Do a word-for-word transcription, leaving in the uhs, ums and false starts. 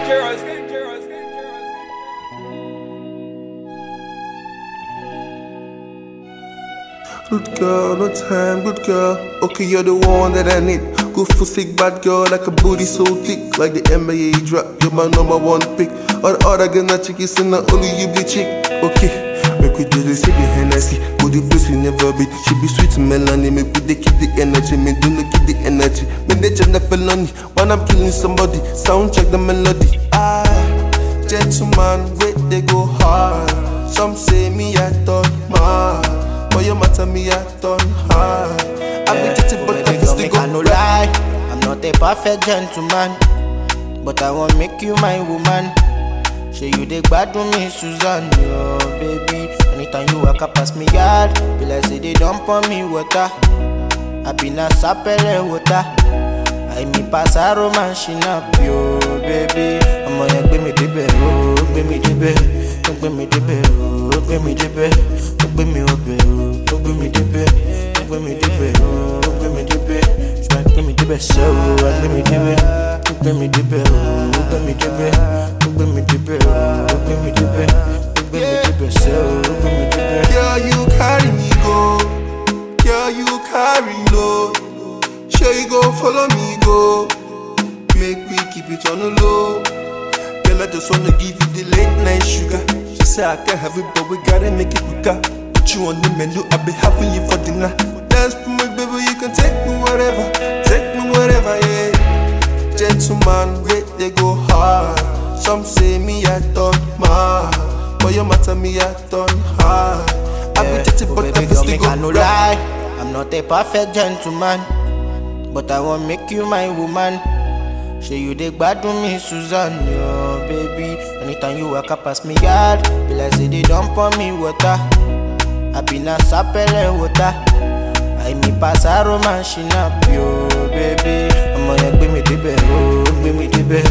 dangerous, dangerous, dangerous. Good girl, no time, good girl. Okay, you're the one that I need. Good for sick, bad girl, like a booty so thick. Like the N B A drop, you're my number one pick. All the other girls not chick, it's not only you be chick. Okay. Make we do this, sip the Hennessy. Go the place we never be. She be sweet Melanie. Make we they keep the energy. Me do not keep the energy. Me they just never felony. When I'm killing somebody, sound check the melody. Ah, gentleman, wait they go hard. Some say me I thought mad, but you matter me I thought hard. I be getting but I still go. I no lie, I'm not a perfect gentleman, but I won't make you my woman. Say you dey gbadun me, Susan, oh baby. Anytime you walk up past me yard, be like say they don't pour me water. I be na sapele water. I me pass a romance, she not yo, baby. I'm on ya, give me the bed, oh, give me the bed, give me the bed, oh, give me the bed, give me the bed, oh, give me the bed, give me the bed, oh, give me the bed, give me the bed, so give me the bed, give me the bed, oh, give me the bed. Give me the bed, give me the bed, give me the bed, so give me the bed. Girl, you carry me go. Girl, you carry low. Sure you go follow me go. Make me keep it on the low. Girl, I just wanna give you the late night sugar. She say I can't have it, but we gotta make it quicker. Put you on the menu, I'll be having you for dinner. Dance for me, baby, you can take me wherever, take me wherever, yeah. Gentleman, wait, they go hard. Some say me I thought mad, but you matter me I thought hard. I be jetted but I still go. I no lie, I'm not a perfect gentleman, but I won't make you my woman. Say you dey gbadun me, Susan, oh baby. Anytime you walk up past me yard, be like say they don't pour me water. I be na sapele water. I me pass a romance, she not yo, baby. I'm on ya, give me the bed, oh, give me the bed.